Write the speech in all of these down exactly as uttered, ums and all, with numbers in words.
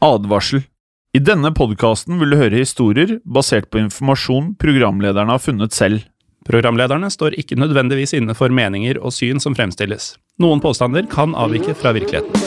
Advarsel. I denne podcasten vil du høre historier basert på informasjon programlederne har funnet selv. Programlederne står ikke nødvendigvis inne for meninger og syn som fremstilles. Noen påstander kan avvike fra virkeligheten.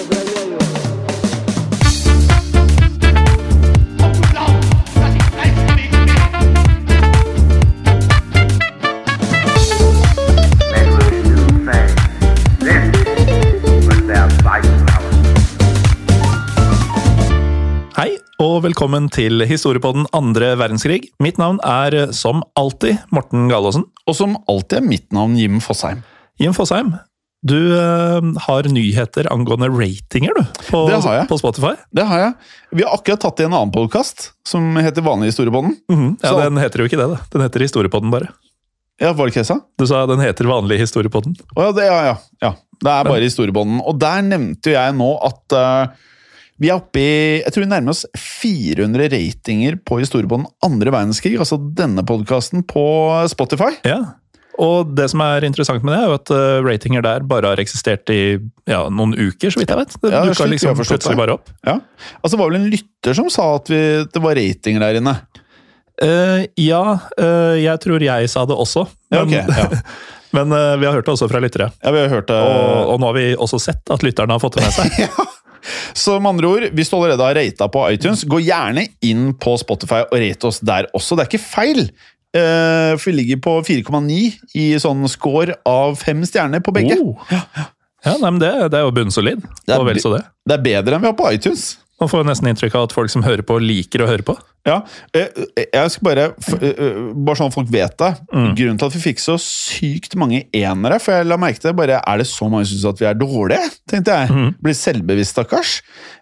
Hei, og velkommen til Historiepodden andre verdenskrig. Mitt navn er, som alltid, Morten Galaasen. Og som alltid er mitt navn Jim Fosheim. Jim Fosheim, du uh, har nyheter angående ratinger, du, på, det har jeg. på Spotify. Det har jeg. Vi har akkurat tatt i en annen podcast, som heter Vanlig Historiepodden. Mm-hmm. Ja, Så... den heter jo ikke det, da. Den heter Historiepodden bare. Ja, var det ikke jeg sa? Du sa den heter Vanlig Historiepodden. Å, ja, det, ja, ja, ja. Det er bare Historiepodden. Og der nevnte jeg nå at... Uh, Vi er oppe i, jeg tror vi nærmer oss fire hundre ratinger på Historiepodden andre verdenskrig, altså denne podcasten på Spotify. Ja, og det som er interessant med det er jo at uh, ratinger der bare har eksistert i ja, noen uker, så vidt jeg vet. Det ja, dukket liksom plutselig bare opp. Ja, altså det var vel en lytter som sa at vi, det var ratinger der inne. Uh, ja, uh, jeg tror jeg sa det også. Men, ja, okay, ja. men uh, vi har hørt det også fra lyttere. Ja, vi har hørt det. Og, og nå har vi også sett at lytterne har fått det med seg. Ja. Så med andre ord, hvis du allerede har ratet på iTunes, gå gjerne inn på Spotify og rate oss der også. Det er ikke feil, for vi ligger på fire komma ni i sånn score av fem stjerner på begge. Oh. Ja, ja nei, men det, det er jo bunnsolid. Det er, og vel så det. Det er bedre enn vi har på iTunes. Man får nesten inntrykk av at folk som hører på, liker å høre på. Ja, jeg skal bare, bare sånn at folk vet det, mm. grunnen til at vi fikk så sykt mange enere, for jeg la merke til, bare, er det så mange som synes at vi er dårlige, tenkte jeg. Mm. Blir selvbevisst, stakkars.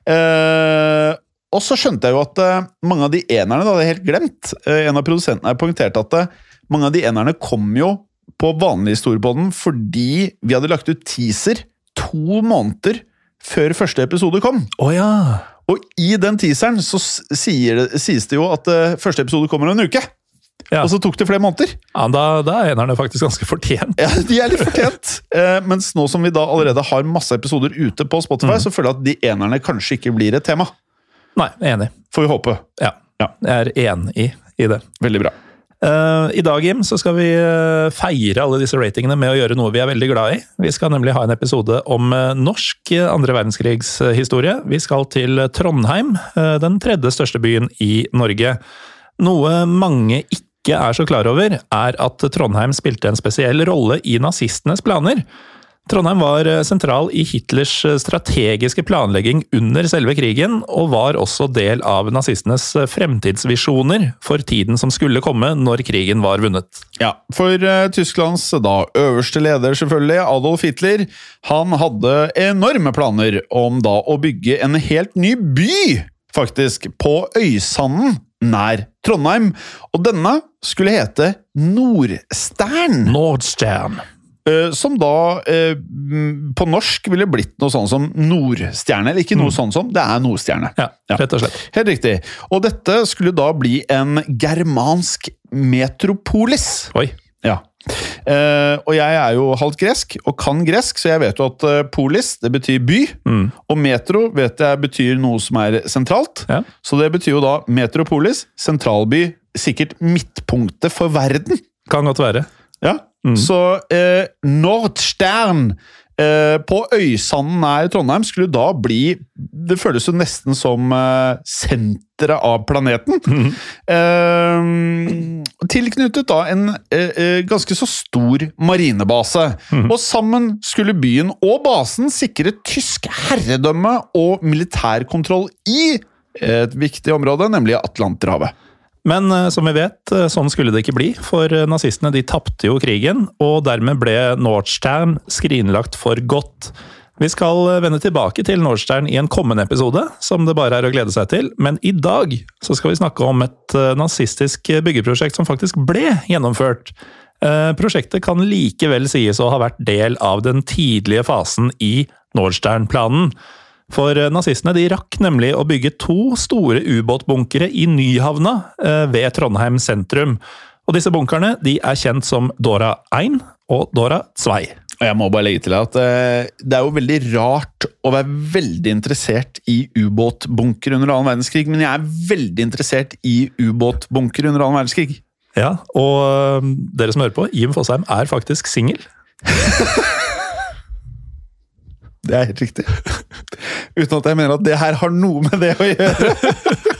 Eh, og så skjønte jeg jo at uh, mange av de enerne, da hadde jeg helt glemt, uh, en av produsentene har poengtert at uh, mange av de enerne kom jo på vanlig Historiepodden fordi vi hadde lagt ut teaser to måneder før første episode kom. Åh oh, ja! Og i den teaseren så sier det, sies det jo at uh, første episode kommer en uke. Ja. Og så tok det flere måneder. Ja, da, da er enerne faktisk ganske fortjent. Ja, de er litt fortjent. uh, mens nå som vi da allerede har masse episoder ute på Spotify, mm. så føler jeg at de enerne kanskje ikke blir et tema. Nei, enig. Får vi håpe. Ja, ja. Jeg er enig i, i det. Veldig bra. Uh, I dag, Jim, så skal vi uh, feire alle disse ratingene med å gjøre noe vi er veldig glad i. Vi skal nemlig ha en episode om uh, norsk andre verdenskrigs uh, historie. Vi skal til Trondheim, uh, den tredje største byen i Norge. Noe mange ikke er så klar over, er at Trondheim spilte en spesiell rolle i nazistenes planer. Trondheim var sentral i Hitlers strategiske planlegging under selve krigen, og var også del av nazistenes fremtidsvisjoner for tiden som skulle komme når krigen var vunnet. Ja, for uh, Tysklands da øverste leder selvfølgelig, Adolf Hitler, han hadde enorme planer om da å bygge en helt ny by, faktisk, på Øysanden nær Trondheim, og denne skulle hete Nordstern. Nordstern. Uh, som da uh, på norsk ville blitt noe sånn som Nordstjerne, eller ikke noe mm. sånn som, det er Nordstjerne. Ja, rett og slett. Helt riktig. Og dette skulle da bli en germansk metropolis. Oi. Ja. Uh, og jeg er jo halvt gresk, og kan gresk, så jeg vet jo at uh, polis, det betyr by, mm. og metro vet jeg betyr noe som er sentralt. Ja. Så det betyr jo da metropolis, sentralby, sikkert midtpunktet for verden. Kan godt være. Ja. Mm. Så eh, Nordstern eh, på Øysanden nær Trondheim skulle da bli, det føles jo nesten som eh, senteret av planeten. Mm. Eh, tilknyttet da en eh, ganske så stor marinebase. Mm. Og sammen skulle byen og basen sikre tysk herredømme og militærkontroll i et viktig område, nemlig Atlanterhavet. Men som vi vet, sånn skulle det ikke bli, for nazistene de tappte jo krigen, og dermed ble Nordstern skrinlagt for godt. Vi skal vende tilbake til Nordstern i en kommende episode, som det bare er å glede seg til, men i dag så skal vi snakke om et nazistisk byggeprosjekt som faktisk ble gjennomført. Prosjektet kan likevel sies å ha vært del av den tidlige fasen i Nordstern-planen. For nazistene de rakk nemlig å bygge to store ubåtbunkere i Nyhavna ved Trondheim sentrum. Og disse bunkerne de er kjent som Dora én og Dora to. Og jeg må bare legge til at eh, det er jo veldig rart å være veldig interessert i ubåtbunker under annen verdenskrig, men jeg er veldig interessert i ubåtbunker under annen verdenskrig. Ja, og øh, dere som hører på, Jim Fosheim er faktisk singel. Det er helt riktig. Uten at jeg mener at det her har noe med det å gjøre.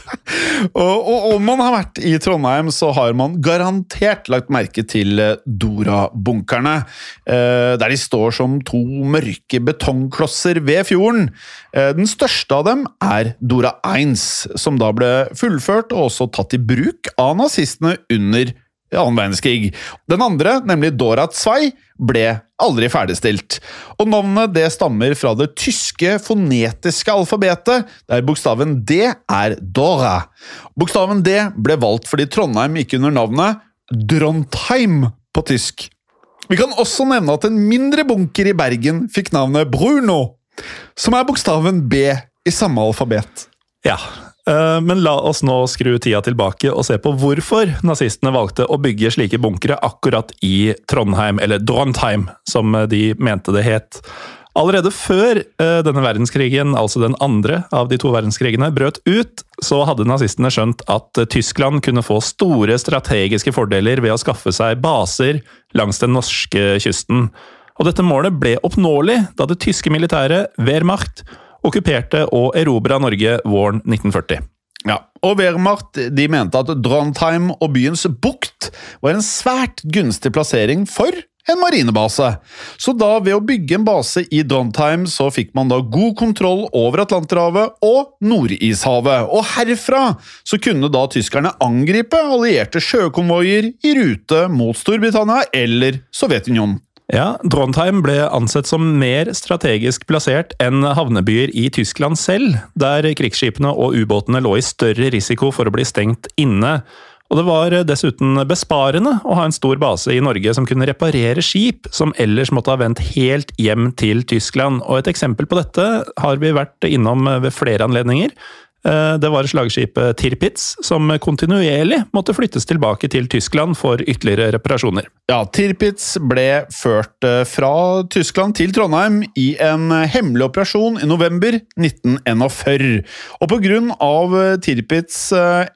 Og, og om man har vært i Trondheim, så har man garantert lagt merke til Dora-bunkerne, eh, der de står som to mørke betongklosser ved fjorden. Eh, den største av dem er Dora én, som da ble fullført og også tatt i bruk av nazistene under annen verdenskrig. Den andre, nemlig Dora to, ble aldri ferdigstilt. Og navnet det stammer fra det tyske fonetiske alfabetet, der bokstaven D er Dora. Bokstaven D ble valgt fordi Trondheim gikk under navnet Drontheim på tysk. Vi kan også nevne at en mindre bunker i Bergen fikk navnet Bruno, som er bokstaven B i samme alfabet. Ja, men la oss nå skru tida tilbake og se på hvorfor nazistene valgte å bygge slike bunkere akkurat i Trondheim, eller Drontheim, som de mente det het. Allerede før denne verdenskrigen, altså den andre av de to verdenskrigene, brøt ut, så hadde nazistene skjønt at Tyskland kunne få store strategiske fordeler ved å skaffe seg baser langs den norske kysten. Og dette målet ble oppnåelig da det tyske militæret Wehrmacht okkuperte og erobret Norge våren nitten førti. Ja, og Wehrmacht de mente at Drontheim og byens bukt var en svært gunstig plassering for en marinebase. Så da ved å bygge en base i Drontheim så fikk man da god kontroll over Atlanterhavet og Nordishavet. Og herfra så kunne da tyskerne angripe allierte sjøkonvoier i rute mot Storbritannia eller Sovjetunionen. Ja, Drontheim ble ansett som mer strategisk plassert enn havnebyer i Tyskland selv, der krigsskipene og ubåtene lå i større risiko for å bli stengt inne. Og det var dessuten besparende å ha en stor base i Norge som kunne reparere skip som ellers måtte ha vendt helt hjem til Tyskland. Og et eksempel på dette har vi vært innom ved flere anledninger. Det var slagskipet Tirpitz, som kontinuerlig måtte flyttes tilbake til Tyskland for ytterligere reparasjoner. Ja, Tirpitz ble ført fra Tyskland til Trondheim i en hemmelig operasjon i november nitten førti. Og på grunn av Tirpitz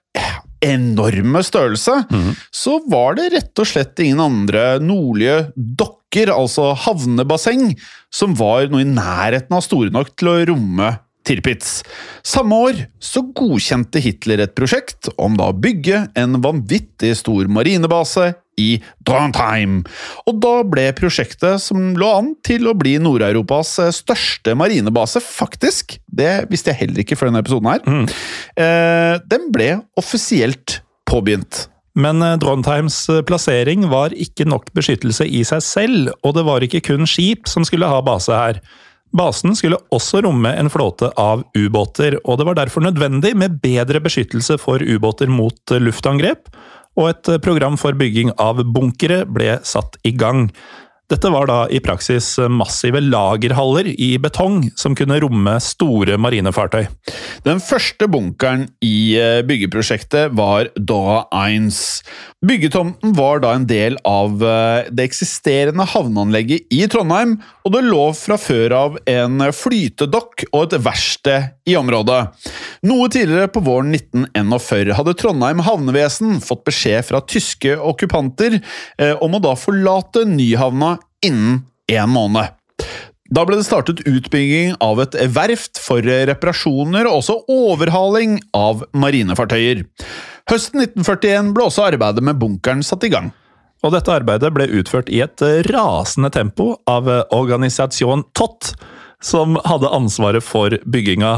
enorme størrelse, mm. så var det rett og slett ingen andre nordlige dokker, altså havnebasseng, som var noe i nærheten av store nok til å romme Tirpitz. Samme år så godkjente Hitler et prosjekt om da å bygge en vanvittig stor marinebase i Drontheim. Og da ble prosjektet som lå an til å bli Nord-Europas største marinebase, faktisk, det visste jeg heller ikke før denne episoden her, mm. eh, den ble offisielt påbegynt. Men Drontheims plassering var ikke nok beskyttelse i seg selv, og det var ikke kun skip som skulle ha base her. Basen skulle også romme en flåte av ubåter, og det var derfor nødvendig med bedre beskyttelse for ubåter mot luftangrep, og et program for bygging av bunkere ble satt i gang. Dette var da i praksis massive lagerhaller i betong som kunne romme store marinefartøy. Den første bunkeren i byggeprosjektet var Dora én. Byggetomten var da en del av det eksisterende havneanlegget i Trondheim, og det lå fra før av en flytedokk og et verksted i området. Noe tidligere på våren nitten førti hadde Trondheim havnevesen fått beskjed fra tyske okkupanter om å da forlate Nyhavna innen en måned. Da ble det startet utbygging av et verft for reparasjoner og også overhaling av marinefartøyer. Høsten nitten førtien ble også arbeidet med bunkeren satt i gang. Og dette arbeidet ble utført i et rasende tempo av Organisasjon Tott, som hadde ansvaret for bygginga.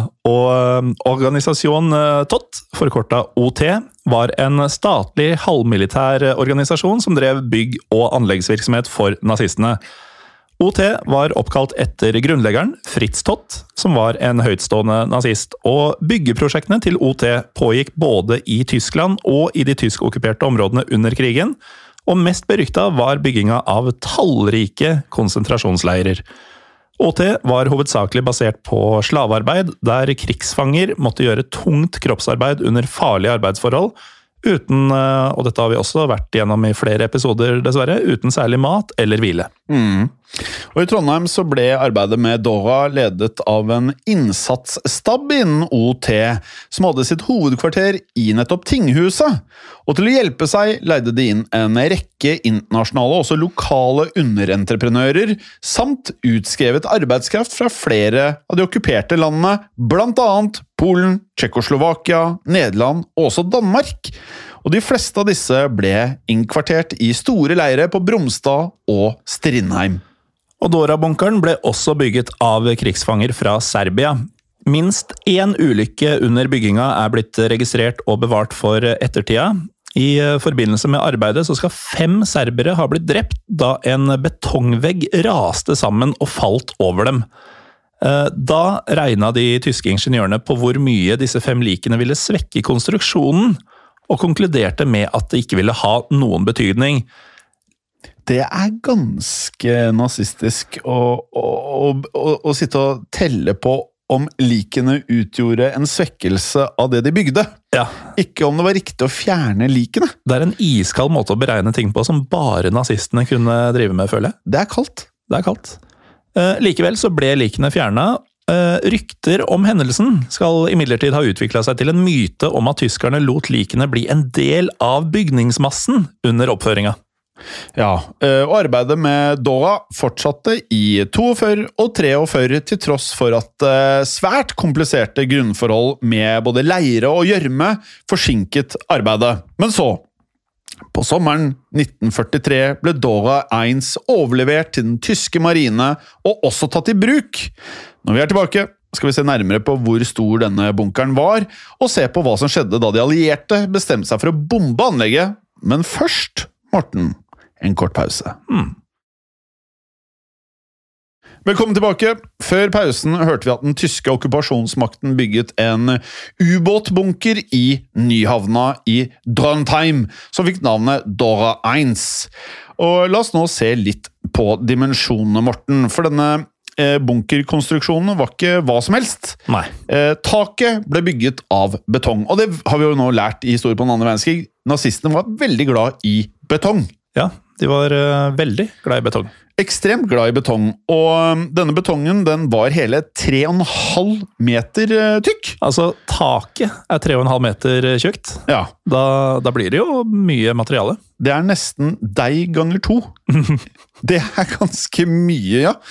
Og Organisasjon Tott, forkortet O T, var en statlig halvmilitær organisasjon som drev bygg- og anleggsvirksomhet for nazistene. O T var oppkalt etter grunnleggeren Fritz Tott, som var en høytstående nazist, og byggeprosjektene til O T pågikk både i Tyskland og i de tysk-okkuperte områdene under krigen, og mest berykta var bygginga av tallrike konsentrasjonsleirer. O T var hovedsakelig basert på slavearbeid, der krigsfanger måtte gjøre tungt kroppsarbeid under farlige arbeidsforhold, uten, og dette har vi også vært gjennom i flere episoder dessverre, uten særlig mat eller hvile. Mm. Og i Trondheim så ble arbeidet med Dora ledet av en innsatsstab innen O T, som hadde sitt hovedkvarter i nettopp Tinghuset. Og til å hjelpe seg leide de inn en rekke internasjonale og også lokale underentreprenører, samt utskrevet arbeidskraft fra flere av de okkuperte landene, blant annet Polen, Tsjekkoslovakia, Nederland og også Danmark. Og de fleste av disse ble innkvartert i store leire på Bromstad og Strindheim. Og Dora-bunkeren ble også bygget av krigsfanger fra Serbia. Minst én ulykke under bygginga er blitt registrert og bevart for ettertida. I forbindelse med arbeidet så skal fem serbere ha blitt drept da en betongvegg raste sammen og falt over dem. Da regnet de tyske ingeniørene på hvor mye disse fem likene ville svekke konstruksjonen, og konkluderte med at det ikke ville ha noen betydning. Det er ganske nazistisk å, å, å, å sitte og telle på om likene utgjorde en svekkelse av det de bygde. Ja. Ikke om det var riktig å fjerne likene. Det er en iskald måte å beregne ting på som bare nazistene kunne drive med, føler jeg. Det er kaldt. Det er kaldt. Eh, likevel så ble likene fjernet. Eh, rykter om hendelsen skal imidlertid ha utviklet seg til en myte om at tyskerne lot likene bli en del av bygningsmassen under oppføringa. Ja, og arbeidet med Dora fortsatte i forty og forty-tre til tross for at svært kompliserte grunnforhold med både leire og gjørme forsinket arbeidet. Men så, på sommeren nitten førtitre ble Dora one overlevert til den tyske marine og også tatt i bruk. Når vi er tilbake, skal vi se nærmere på hvor stor denne bunkeren var, og se på hva som skjedde da de allierte bestemte seg for å bombe anlegget. Men først, Morten, en kort pause. Hmm. Velkommen tilbake. Før pausen hørte vi at den tyske okkupasjonsmakten bygget en ubåtbunker i Nyhavna i Trondheim, som fikk navnet Dora one. Og la oss nå se litt på dimensjonene, Morten, for denne eh, bunkerkonstruksjonen var ikke hva som helst. Nei. Eh, taket ble bygget av betong, og det har vi jo nå lært i historien på den andre verdenskrig. Nazistene var veldig glad i betong. Ja, de var uh, veldig glad i betong. Ekstremt glad i betong, og um, denne betongen den var hele tre og en halv meter uh, tykk. Altså, taket er tre og en halv meter tjukt. Ja. Da, da blir det jo mye materiale. Det er nesten deg ganger to. Det er ganske mye, ja.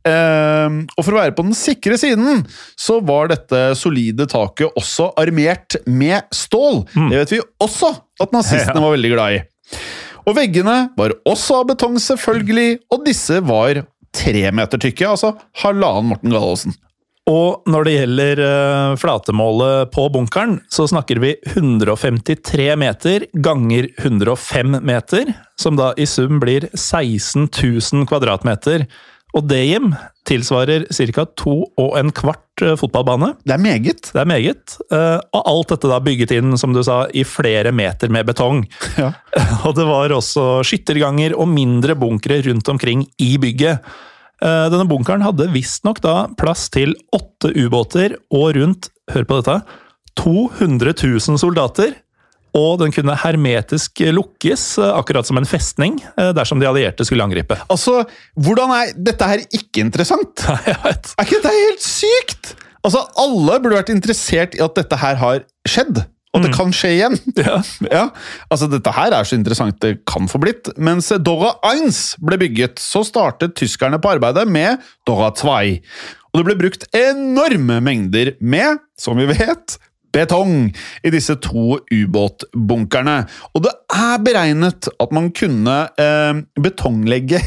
Uh, og for å være på den sikre siden, så var dette solide taket også armert med stål. Mm. Det vet vi også at nazistene ja. var veldig glad i. Og veggene var også av betong selvfølgelig, og disse var tre meter tykke, altså halvannen Morten Galaasen. Og når det gjelder uh, flatemålet på bunkeren, så snakker vi one hundred fifty-tre meter ganger one hundred five meter, som da i sum blir seksten tusen kvadratmeter. Og det, Jim, tilsvarer cirka to og en kvart fotballbane. Det er meget. Det er meget. Og alt dette da bygget inn, som du sa, i flere meter med betong. Ja. Og det var også skytterganger og mindre bunkere rundt omkring i bygget. Denne bunkeren hadde visst nok da plass til åtte ubåter og rundt, hør på dette, to hundre tusen soldater. Og den kunne hermetisk lukkes, akkurat som en festning, dersom de allierte skulle angripe. Altså, hvordan er dette her ikke interessant? Nei, jeg vet. Er ikke dette helt sykt? Altså, alle burde vært interessert i at dette her har skjedd, og mm. det kan skje igjen. Ja. Ja, altså dette her er så interessant det kan få blitt. Mens Dora one ble bygget, så startet tyskerne på arbeidet med Dora two. Og det ble brukt enorme mengder med, som vi vet, betong i disse to ubåtbunkerne. Og det er beregnet at man kunne eh, betonglegge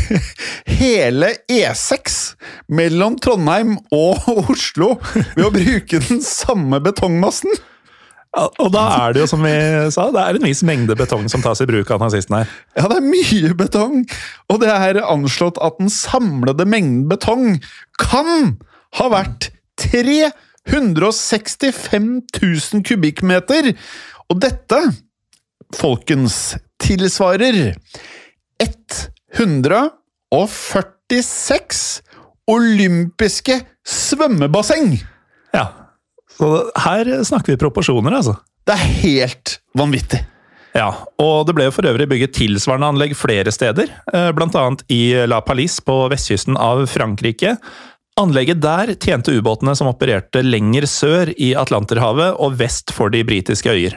hele E six mellom Trondheim og Oslo ved å bruke den samme betongmassen. Og da er det jo, som vi sa, det er en viss mengde betong som tas i bruk av nazistene her. Ja, det er mye betong, og det er anslått at den samlede mengden betong kan ha vært tre hundre sekstifem tusen kubikkmeter, og dette, folkens, tilsvarer one hundred førtiseks olympiske svømmebasseng. Ja, så her snakker vi proporsjoner, altså. Det er helt vanvittig. Ja, og det ble jo for øvrig bygget tilsvarende anlegg flere steder, blant annet i La Palisse på vestkysten av Frankrike. Anlegget der tjente ubåtene som opererte lenger sør i Atlanterhavet og vest for de britiske øyer.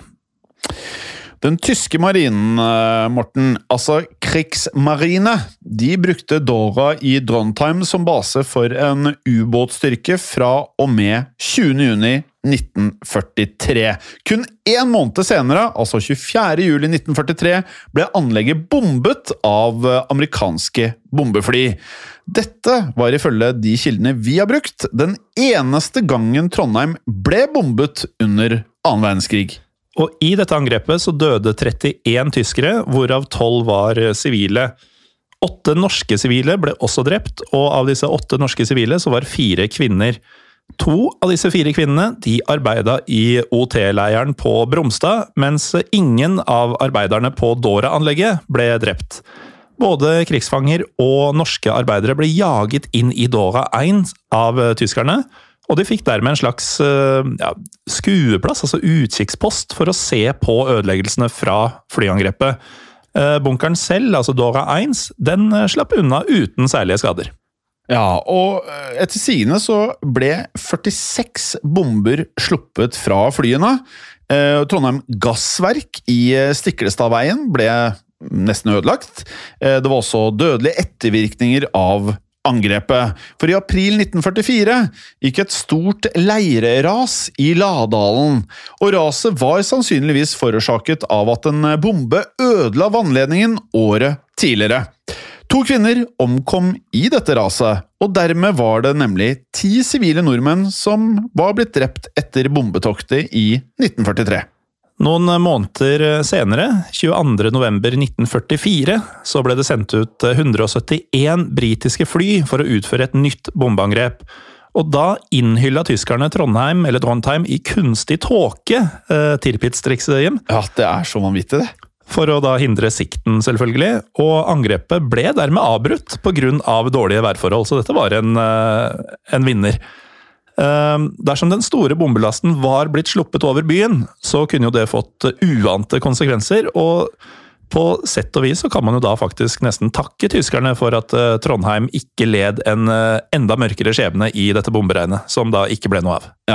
Den tyske marinen, Morten, altså Kriegsmarine, de brukte Dora i Trondheim som base for en ubåtstyrke fra og med tjuende juni nitten førtitre. Kun en måned senere, altså tjuefjerde juli nitten førtitre, ble anlegget bombet av amerikanske bombefly. Dette var ifølge de kildene vi har brukt, den eneste gangen Trondheim ble bombet under annen verdenskrig. Og i dette angrepet så døde trettien tyskere, hvorav tolv var sivile. Åtte norske sivile ble også drept, og av disse åtte norske sivile så var fire kvinner. To av disse fire kvinnene de arbeidet i O T-leiren på Bromstad, mens ingen av arbeiderne på Dora-anlegget ble drept. Både krigsfanger og norske arbeidere ble jaget inn i Dora én av tyskerne, og de fikk dermed en slags ja, skueplass, altså utkikkspost, for å se på ødeleggelsene fra flyangrepet. Bunkeren selv, altså Dora én, den slapp unna uten særlige skader. Ja, og etter sigende så ble førtiseks bomber sluppet fra flyene. Trondheim Gassverk i Stiklestadveien ble nesten ødelagt. Det var også dødelige ettervirkninger av angrepet. For i april nitten førtifire gikk et stort leireras i Ladalen, og raset var sannsynligvis forårsaket av at en bombe ødela vannledningen året tidligere. To kvinner omkom i dette raset, og dermed var det nemlig ti sivile nordmenn som var blitt drept etter bombetoktet i nitten førtitre. Noen måneder senere, tjueandre november nitten førtifire, så ble det sendt ut hundre og syttien britiske fly for å utføre et nytt bombeangrep. Og da innhyllet tyskerne Trondheim, eller Trondheim, i kunstig tåke, eh, Tirpitz-trikset, Jim. Ja, det er så vanvittig det. For å da hindre sikten, selvfølgelig, og angrepet ble dermed avbrutt på grunn av dårlige værforhold, så dette var en, en vinner. Dersom den store bombelasten var blitt sluppet over byen, så kunne jo det fått uante konsekvenser, og på sett og vis så kan man jo da faktisk nesten takke tyskerne for at Trondheim ikke led en enda mørkere skjebne i dette bomberegnet, som da ikke ble noe av. Ja.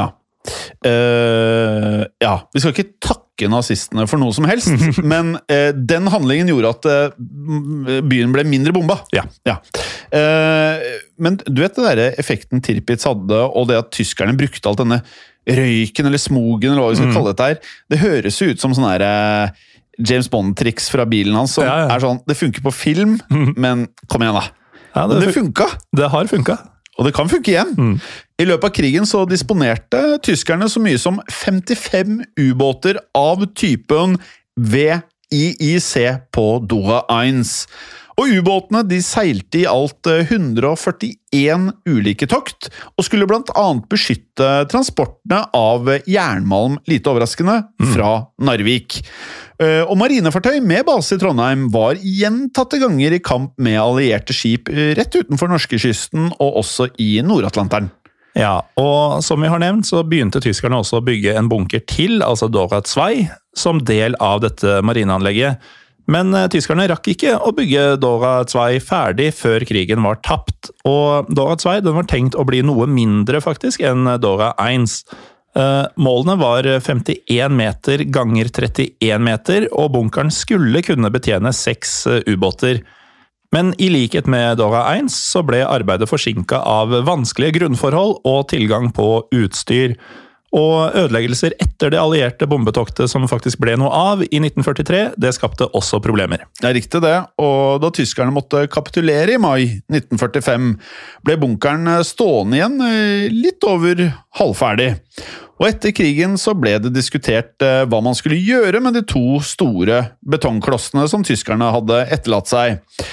Uh, ja, vi skal ikke takke nazistene for noe som helst, men uh, den handlingen gjorde at uh, byen ble mindre bomba. Ja. Ja. Uh, men du vet det der effekten Tirpitz hadde, og det at tyskerne brukte alt denne røyken eller smogen, eller hva vi skal mm. kalle dette her, det høres ut som sånn her uh, James Bond-triks fra bilen hans, som ja, ja. er sånn, det funker på film, mm. men kom igjen da. Ja, det, det funka. Det har funka. Og det kan funke igjen. Mm. I løpet av krigen så disponerte tyskerne så mye som femtifem ubåter av typen V I I C på Dora én. Og ubåtene de seilte i alt hundre og førtien ulike tokt, og skulle blant annet beskytte transportene av jernmalm, lite overraskende, fra Narvik. Og marinefartøy med base i Trondheim var gjentatte ganger i kamp med allierte skip rett utenfor norskekysten og også i Nord-Atlanteren. Ja, og som vi har nevnt så begynte tyskerne også å bygge en bunker til, altså Dora to, som del av dette marineanlegget. Men tyskerne rakk ikke å bygge Dora to ferdig før krigen var tapt, og Dora to den var tenkt å bli noe mindre faktisk enn Dora én. Uh, målene var femtien meter ganger trettien meter, og bunkeren skulle kunne betjene seks uh, ubåter. Men i likhet med Dora én så ble arbeidet forsinket av vanskelige grunnforhold og tilgang på utstyr. Og ødeleggelser etter det allierte bombetoktet som faktisk ble noe av i nitten førtitre, det skapte også problemer. Det er riktig det, og da tyskerne måtte kapitulere i mai nitten førtifem, ble bunkeren stående igjen litt over halvferdig. Og etter krigen så ble det diskutert hva man skulle gjøre med de to store betongklossene som tyskerne hadde etterlatt seg.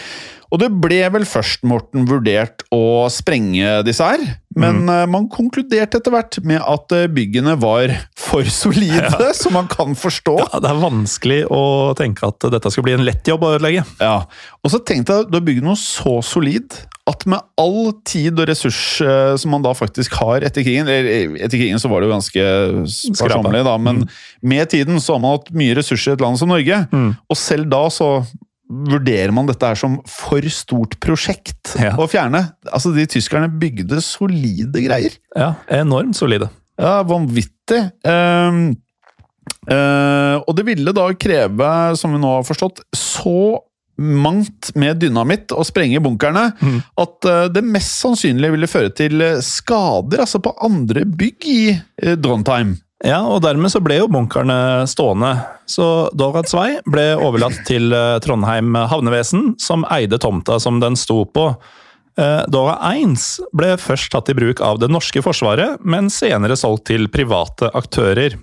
Og det ble vel først, Morten, vurdert å sprenge disse her, men mm. man konkluderte etter hvert med at byggene var for solide, ja. Som man kan forstå. Ja, det er vanskelig å tenke at dette skal bli en lett jobb å ødelegge. Ja, og så tenkte jeg, du har bygget noe så solid, at med all tid og ressurs som man da faktisk har etter krigen, eller etter krigen så var det jo ganske sparsommelig da, men mm. med tiden så har man hatt mye ressurser i et land som Norge, mm. og selv da så vurderer man dette her som for stort prosjekt ja. Å fjerne. Altså, de tyskerne bygde solide greier. Ja, enormt solide. Ja, vanvittig. Um, uh, og det ville da kreve, som vi nå har forstått, så mangt med dynamitt og sprenge bunkerne, mm. at uh, det mest sannsynlig ville føre til skader altså på andre bygg i uh, Trondheim. Ja, og dermed så ble jo bunkerne stående. Så Dora Zwei ble overlatt til Trondheim havnevesen, som eide tomta som den sto på. Dora Eins ble først tatt i bruk av det norske forsvaret, men senere solgt til private aktører.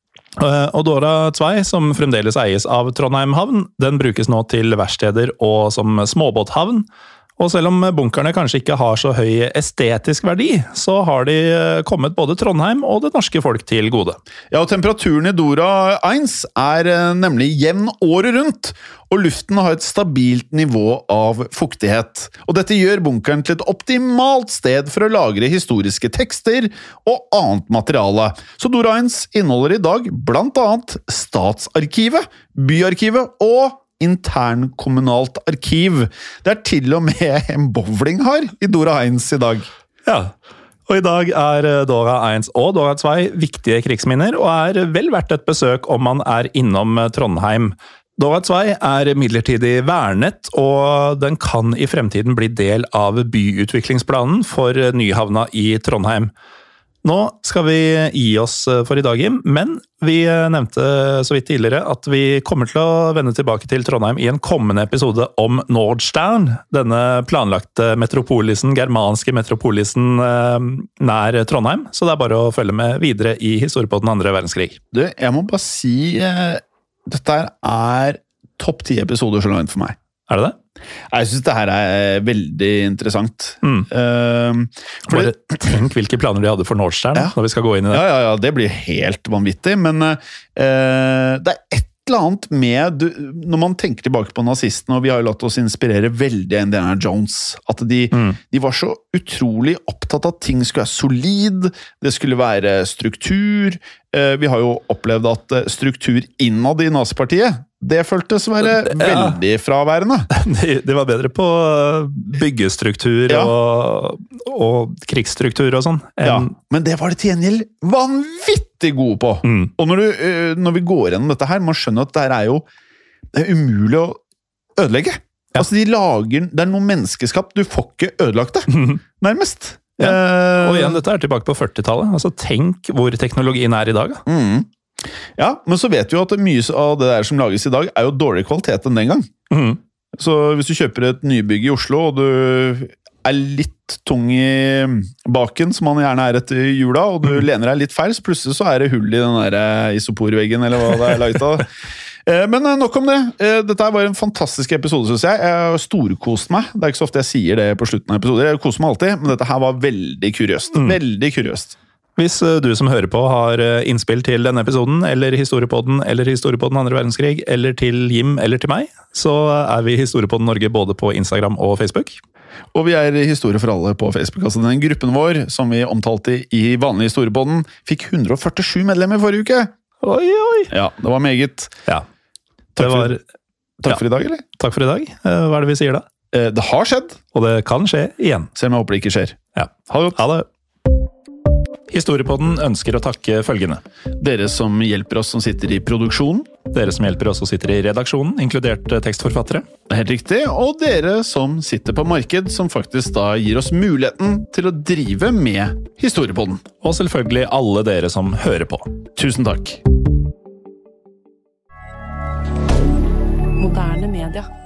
Og Dora Zwei, som fremdeles eies av Trondheim havn, den brukes nå til verksteder og som småbåthavn. Og selv om bunkerne kanskje ikke har så høy estetisk verdi, så har de kommet både Trondheim og det norske folk til gode. Ja, og temperaturen i Dora Eins er nemlig jevn året rundt, og luften har et stabilt nivå av fuktighet. Og dette gjør bunkeren til et optimalt sted for å lagre historiske tekster og annet materiale. Så Dora Eins inneholder i dag blant annet Statsarkivet, Byarkivet og internkommunalt arkiv. Det er til og med en bowling her i Dora Eins i dag. Ja, og i dag er Dora Eins og Dora Zwei viktige krigsminner, og er vel verdt et besøk om man er innom Trondheim. Dora Zwei er midlertidig vernet, og den kan i fremtiden bli del av byutviklingsplanen for Nyhavna i Trondheim. Nå skal vi gi oss for i dag, Jim, men vi nevnte så vidt tidligere at vi kommer til å vende tilbake til Trondheim i en kommende episode om Nordstern, denne planlagte metropolisen, germanske metropolisen nær Trondheim, så det er bare å følge med videre i Historiepodden andre verdenskrig. Du, jeg må bare si, dette er topp ti episoder så langt for meg. Er det det? Jeg synes det her er veldig interessant. Mm. Uh, Bare tenk hvilke planer de hadde for Nordstern ja. Når vi skal gå inn i det. Ja, ja, ja, det blir helt vanvittig, men uh, det er et eller annet med, du, når man tenker tilbake på nazistene, og vi har jo latt oss inspirere veldig av Indiana Jones, at de, mm. de var så utrolig opptatt av at ting skulle være solid, det skulle være struktur. Uh, vi har jo opplevd at struktur innad i nazipartiet, det føltes å være ja. Veldig fraværende. De, de var bedre på byggestruktur ja. og, og krigsstruktur og sånn. En... Ja, men det var det til gjengjeld vanvittig gode på. Mm. Og når, du, når vi går gjennom dette her, man skjønner at det her er jo det er umulig å ødelegge. Ja. Altså, de lager, det er noe menneskeskapt, du får ikke ødelagt det, mm. nærmest. Ja. Uh, og igjen, dette er tilbake på førtitallet. Altså, tenk hvor teknologien er i dag. Mm. Ja, men så vet vi jo at mye av det der som lages i dag er jo dårligere kvalitet enn den gang. Mm. Så hvis du kjøper et nybygg i Oslo, og du er litt tung i baken, som man gjerne er etter jula, og du mm. lener deg litt feil, så plutselig så er det hull i den der isoporveggen, eller hva det er laget av. Men nok om det. Dette var en fantastisk episode, synes jeg. Jeg har storkost meg. Det er ikke så ofte jeg sier det på slutten av episoder. Jeg koser meg alltid, men dette her var veldig kuriøst. Mm. Veldig kuriøst. Hvis du som hører på har innspill til denne episoden, eller Historiepodden, eller Historiepodden andre verdenskrig, eller til Jim eller til meg, så er vi Historiepodden Norge både på Instagram og Facebook. Og vi er Historie for alle på Facebook. Altså den gruppen vår, som vi omtalte i vanlig Historiepodden, fikk hundre og førtisju medlemmer forrige uke. Oi, oi! Ja, det var meget. Ja. Takk, var, for, takk ja. for i dag, eller? Takk for i dag. Hva er det vi sier da? Det har skjedd. Og det kan skje igjen. Selv om jeg håper det ikke skjer. Ja. Ha det godt. Ha det. Historiepodden ønsker å takke følgende. Dere som hjelper oss som sitter i produksjonen. Dere som hjelper oss som sitter i redaksjonen, inkludert tekstforfattere. Helt riktig. Og dere som sitter på marked, som faktisk da gir oss muligheten til å drive med Historiepodden. Og selvfølgelig alle dere som hører på. Tusen takk. Moderne media.